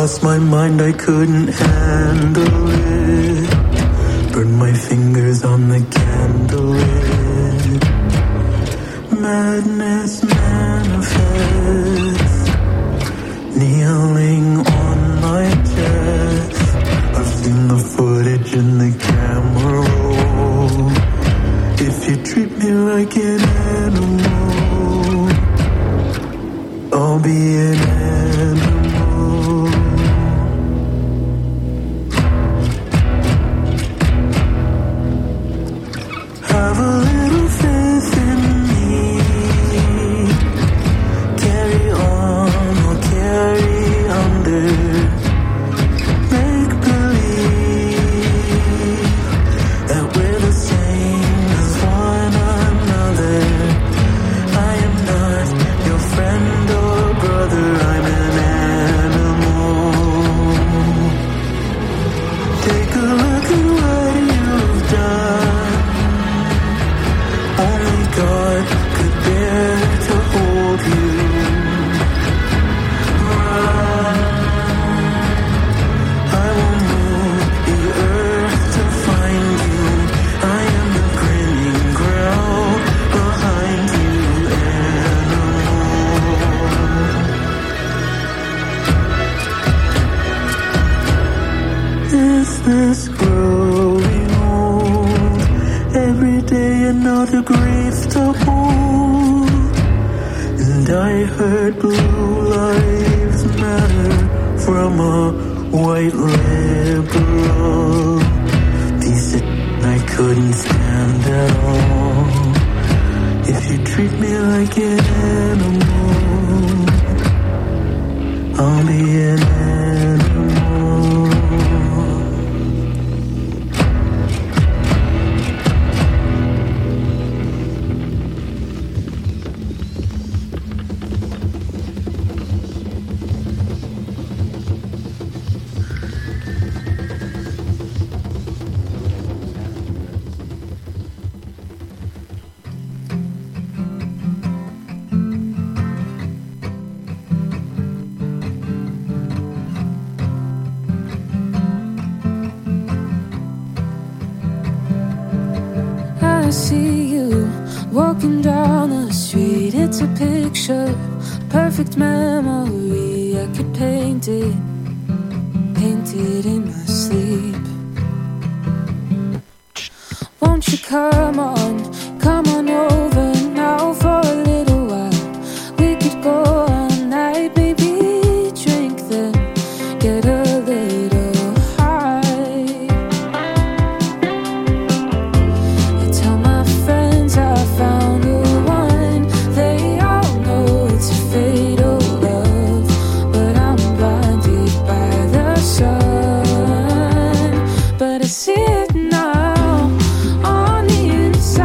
lost my mind, I couldn't handle it. Burned my fingers on the candlelit. Madness manifests, kneeling on my chest. I've seen the footage in the camera roll. If you treat me like an animal, I'll be an animal. Have a little faith in me. Carry on or carry under. Make believe that we're the same as one another. I am not your friend or brother, I'm an animal. Take a look at what you've done. Only God could bear to hold you. Run. I will move the earth to find you. I am the grinning ground behind you, animal. Is this growing old? Every day another grief to hold. And I heard blue lives matter from a white liberal. Piece of I couldn't stand at all. If you treat me like an animal, I'll be an animal. I see you walking down the street. It's a picture, perfect memory. I could paint it in my sleep. Won't you come on over now for a little while? We could go all night, maybe drink then get a little high. I tell my friends I found the one. They all know it's a fatal love, but I'm blinded by the sun. But I see it now on the inside.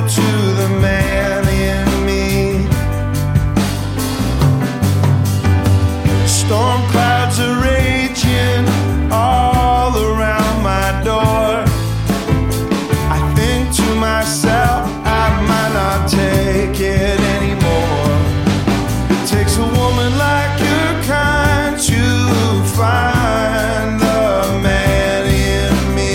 to the man in me. Storm clouds are raging all around my door. I think to myself, I might not take it anymore. It takes a woman like your kind to find the man in me.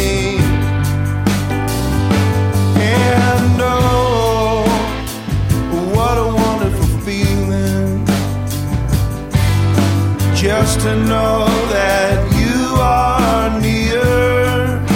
And oh, what a wonderful feeling, just to know that you are near.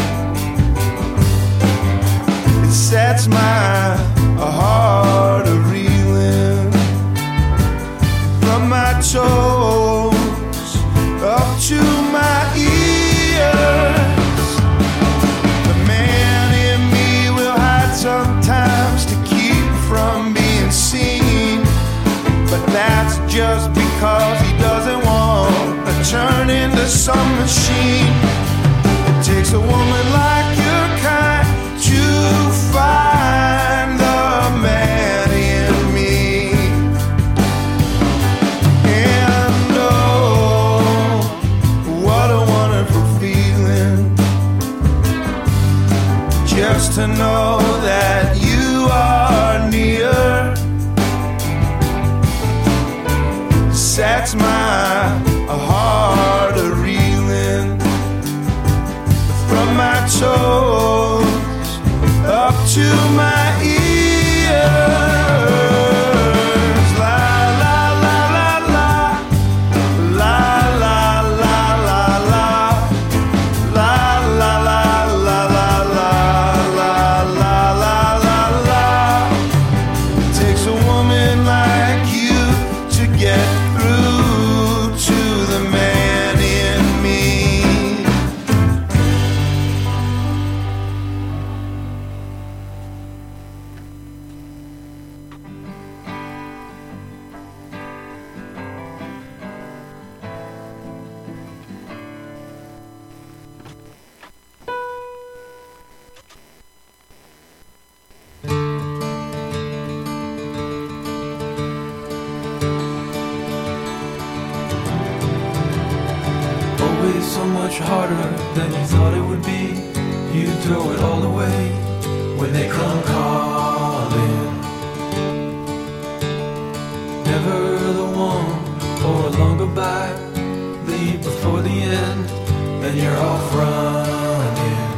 It sets my heart a-reeling from my toes up to my ears. The man in me will hide sometimes to keep from being seen, but that's just because he doesn't want to turn into some machine. It takes a woman like your kind to find the man in me. And oh, what a wonderful feeling, just to know that you are near. Sets my heart a-reeling from my toes up to my ears. La la la la la, la la la la la, la la la la la la, la la la la la. It takes a woman like you to get through to the man in me. Always so much harder than you thought it would be. You throw it all away when they come calling. Never the one for a long goodbye. Leave before the end, then you're off running.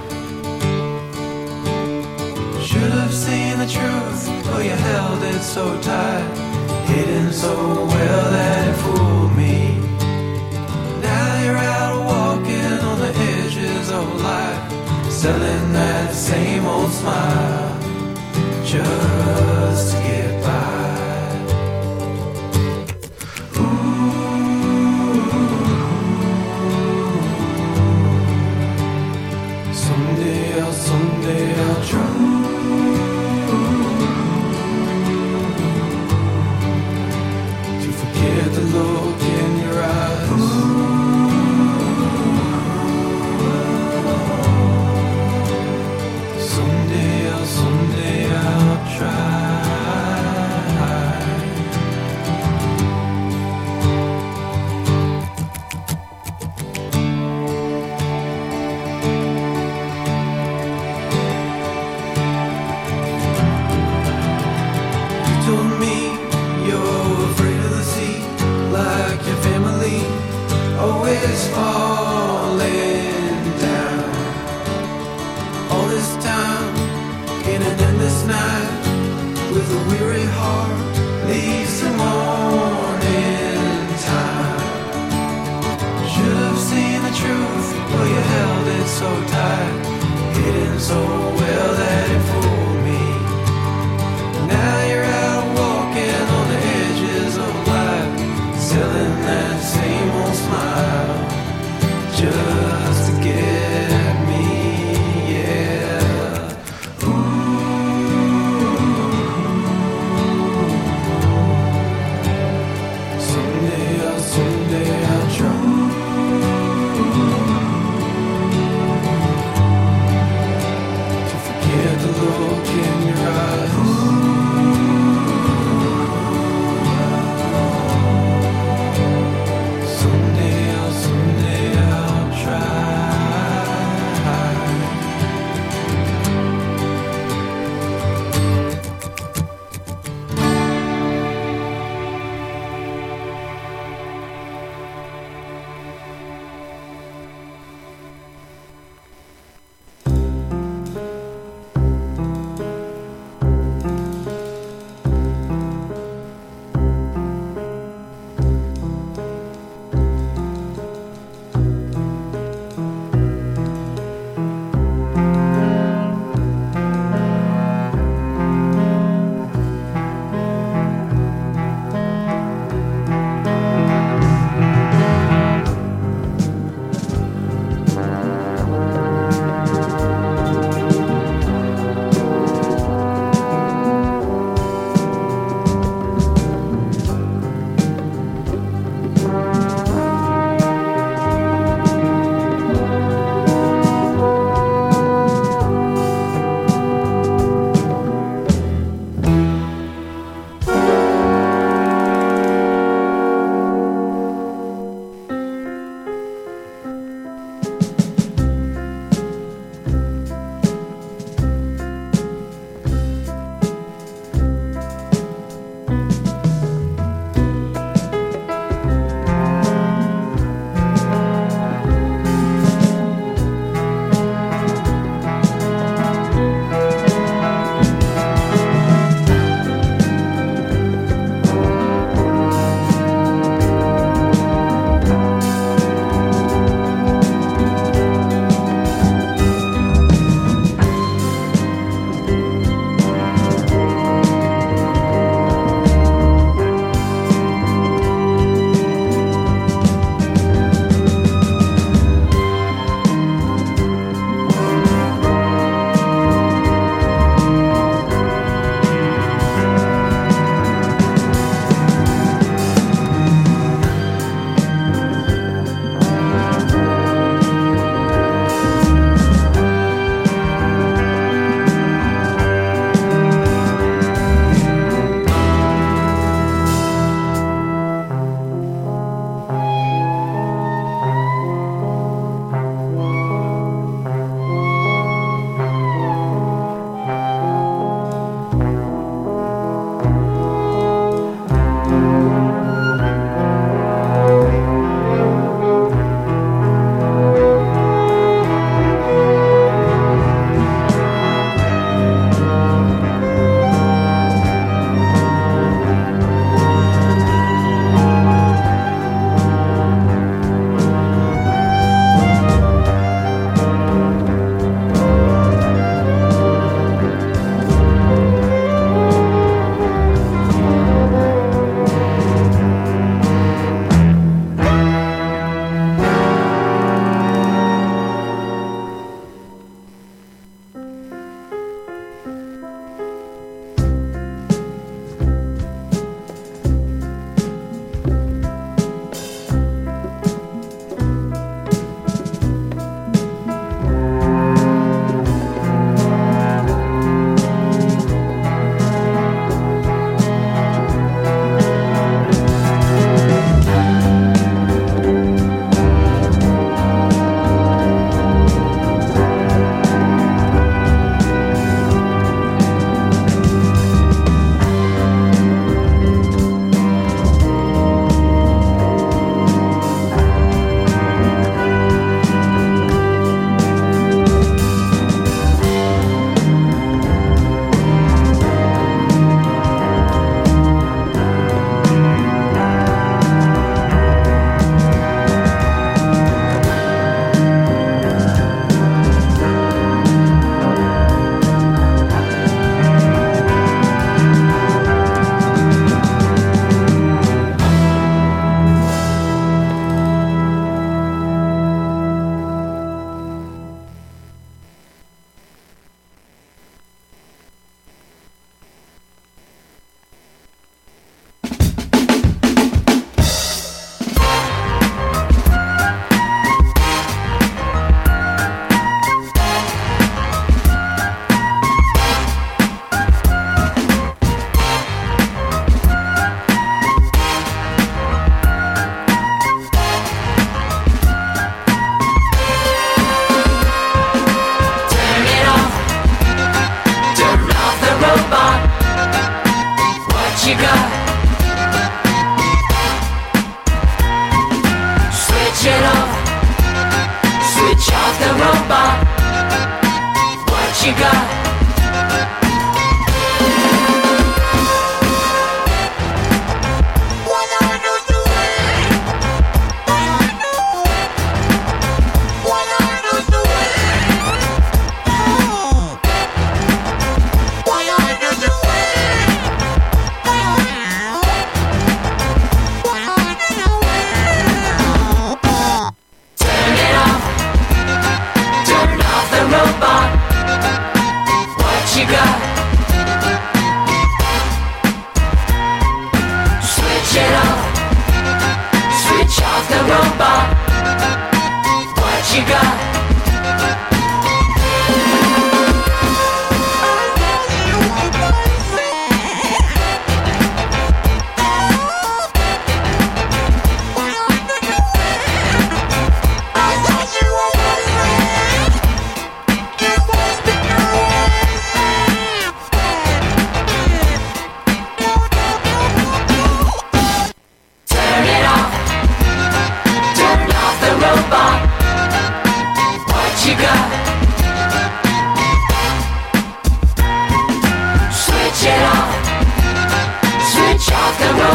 Should have seen the truth, but you held it so tight, hidden so well that it fooled me. Now you're out walking on the edges of life, selling that same old smile just to get by. Someday I'll try to forget the look in your eyes. Someday I'll try. Told me you're afraid of the sea, like your family, always falling down. All this time in an endless night, with a weary heart, leaves the morning time. Should have seen the truth, but you held it so tight, hidden so well that it fooled me. Now you're out walking on the edges of life, selling that same old smile just to get me, yeah. Ooh.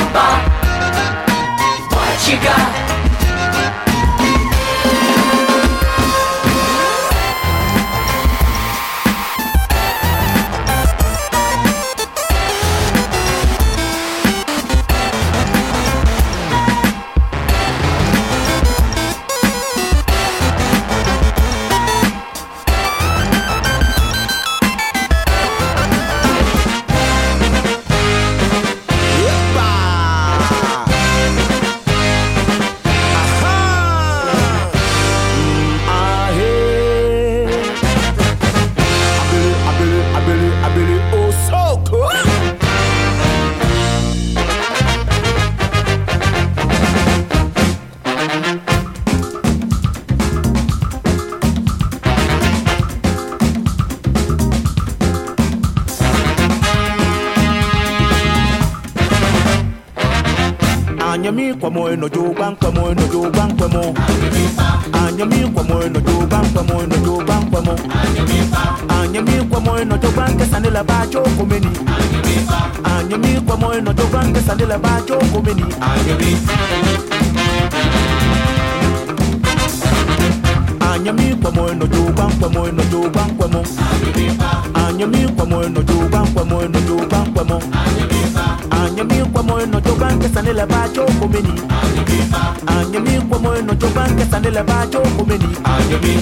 What you got? Anyami kwa moyo no joban kwa moyo no joban kwa mo. Anyami kwa moyo no joban kwa moyo no joban kwa mo. Anyami kwa moyo no joban ke sanela ba jo komeni. Anyami kwa moyo no joban ke sanela ba jo komeni. Anyami kwa moyo no joban kwa moyo no joban kwa mo. Anyami kwa moyo no joban kwa moyo no joban kwa mo. Anyami kwa moyo no joban ke sanela ba jo komeni. Anyami kwa moyo no joban ke sanela ba jo komeni. Anyami.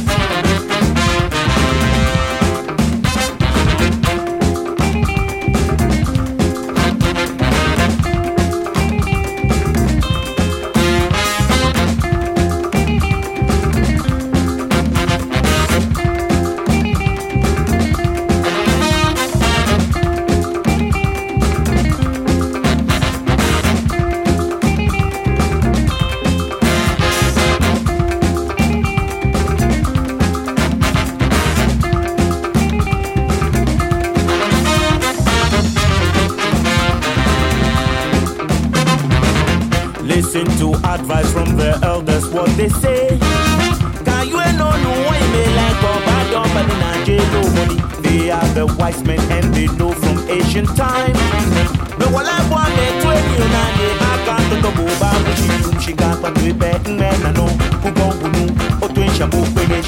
Listen to advice from the elders, what they say. Can you know no way me like Boba Dumba in Angelo money? They are the wise men and they know from ancient time. The one I want me to you now, I can't to Boba, she got but we bet men I know who go or twin shampoo finish.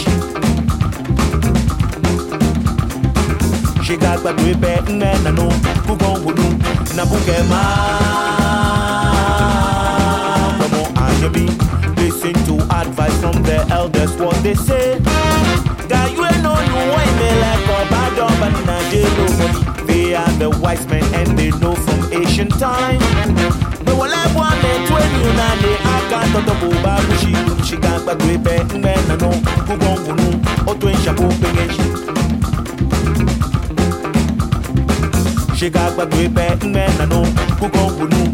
She got but we bet men I know who go Nabukema. Listen to advice from the elders, what they say. God, you know no way me like a bad dog, but in a they are the wise men and they know from ancient time. The one I want me to you now, they are can't talk about she can't but we bet men I know who go or twin shampoo finish. She got but we bet men I know who go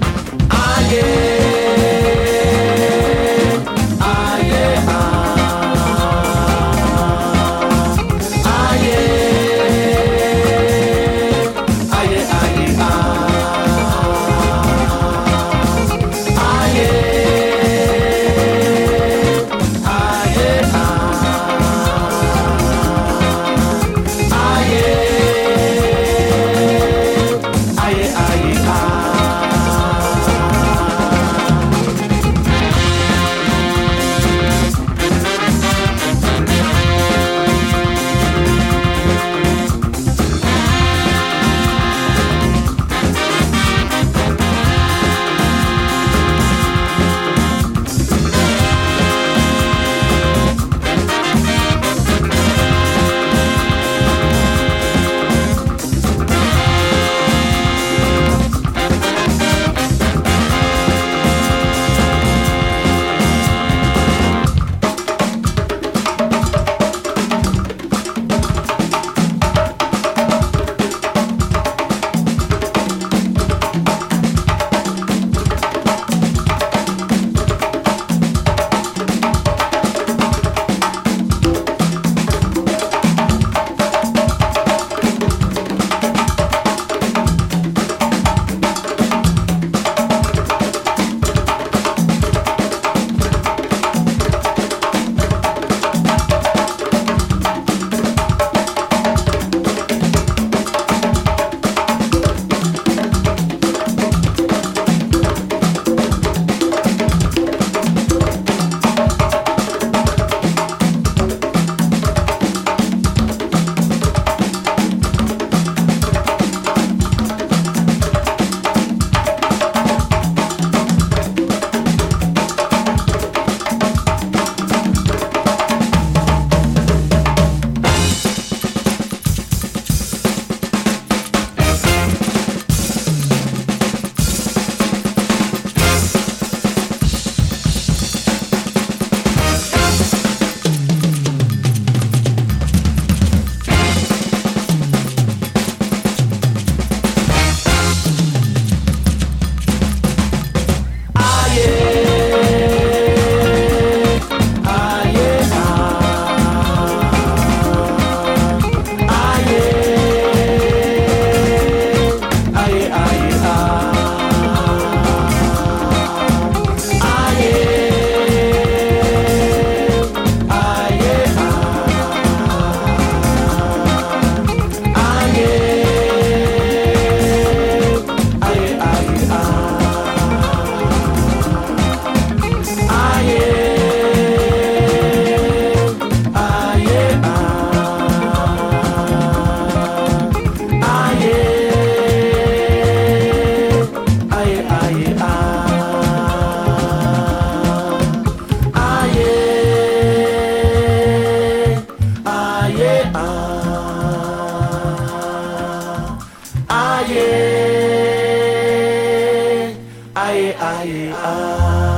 aye, aye, aye.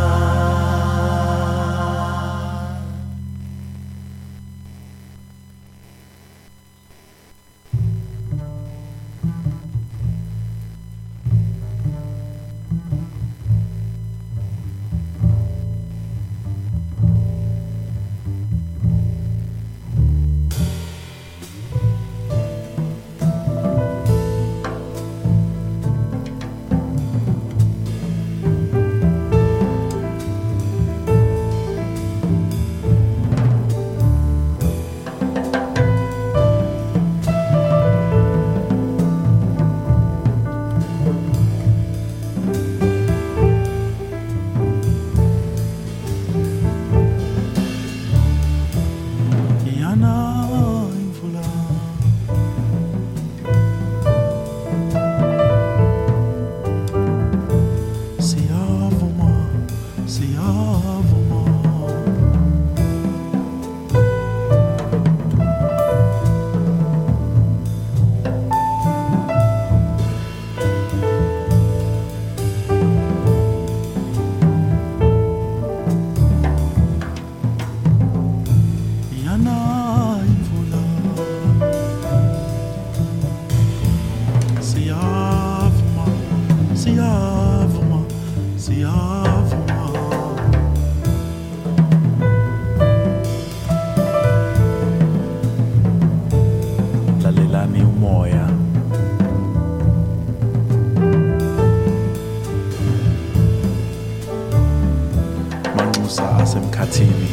Asemkhathini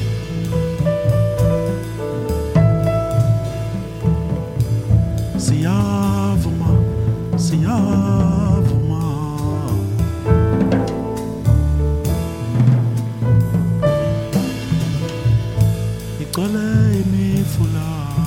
siyavuma siyavuma igcwele imifula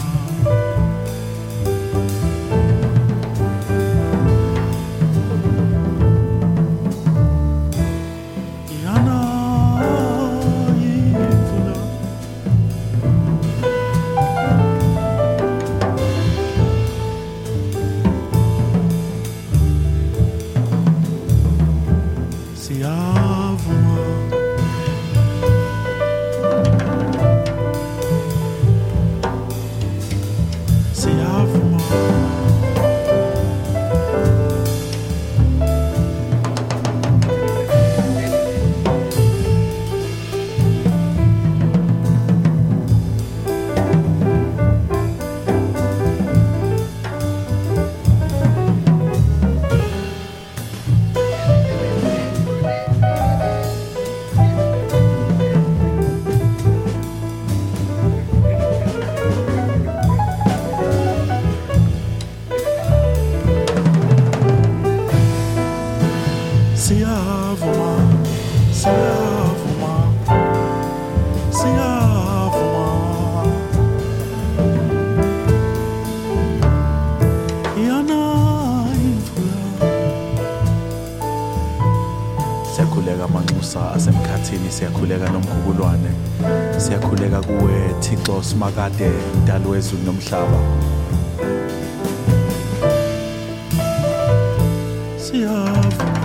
siyakhuleka Manxusa asemkhathini, siyakhuleka noMgugulwane, siyakhuleka kuwe Thixo Simakade, mdali wezulu nomhlaba. Siyavuma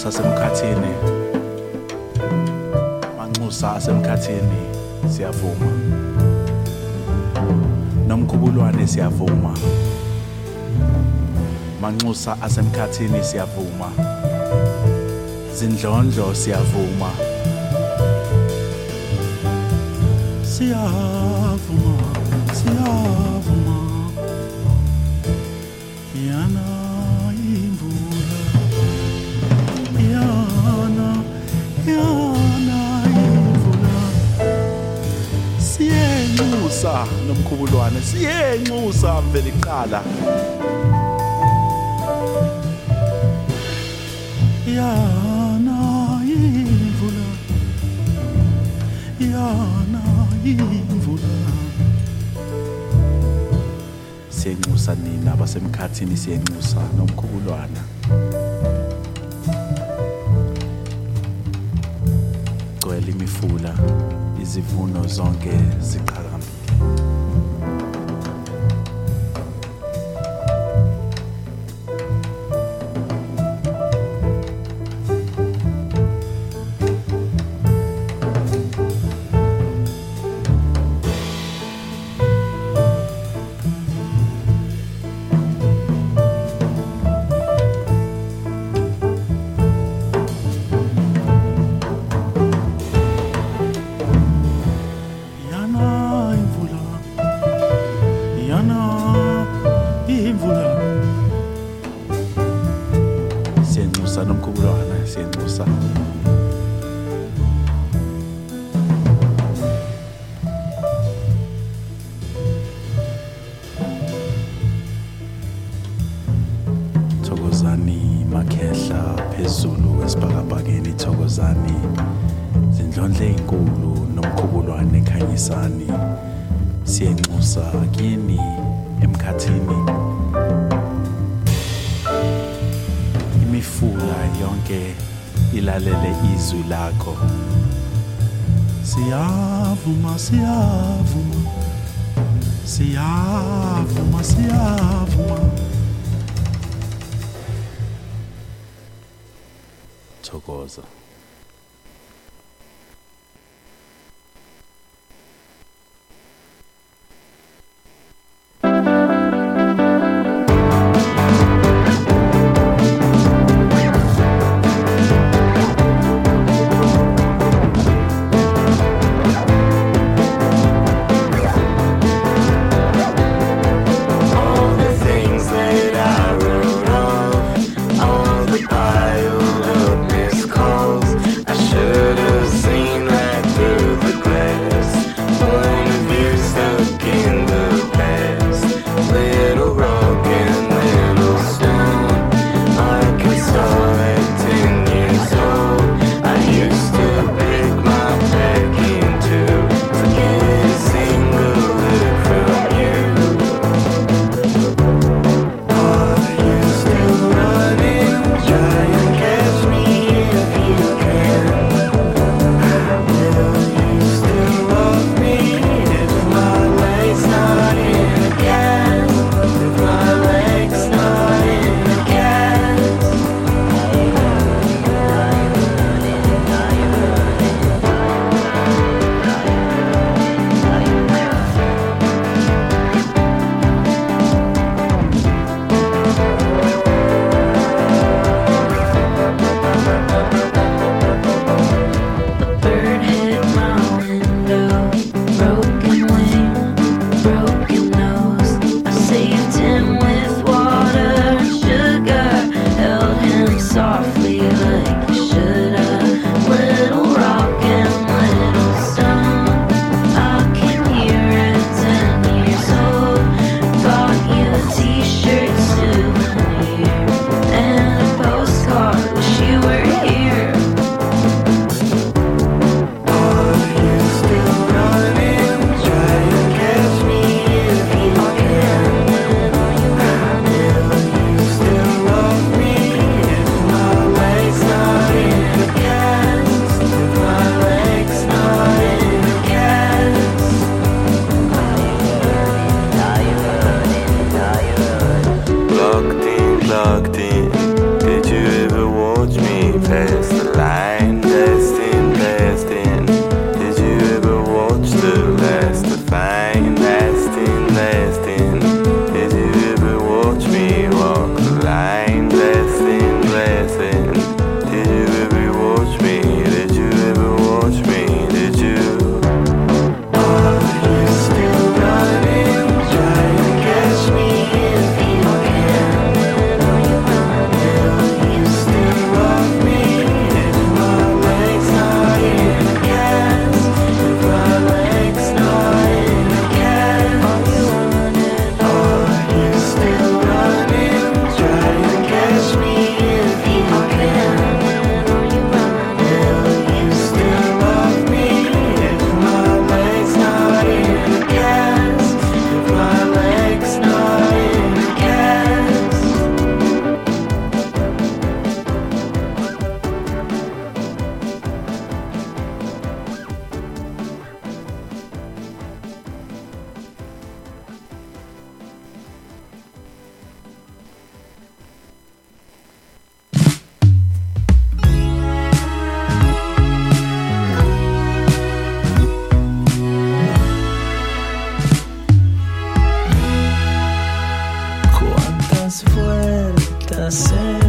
manxusa semkhathini, manxusa semkhathini siyavuma, nomkhubulwane siyavuma, manxusa asemkhathini siyavuma, zindlondlo siyavuma, siyavuma, siyavuma, yana imvula, yana imvula, siyenxusa nomkhubulwane, siyenxusa mvela iqala, yana imvula, yana imvula. Siyenxusa nina abasemkhathini, siyenxusa nomkhubulwana. Gcwele imifula, izivuno zonke ziqhakambile. Siyenxusa nomkhubulwana, siyenxusa. Thokozani makhehla phezulu esibhakabhakeni, thokozani zindlondle ezinkulu nomkhubulwane khanyisani. Siyenxusa kini emkhathini, imifula yonke ilalele izwi lakho. Siyavuma, siyavuma, siyavuma, siyavuma. Thokoza. All the things that I wrote of, all the piled up missed calls. vueltas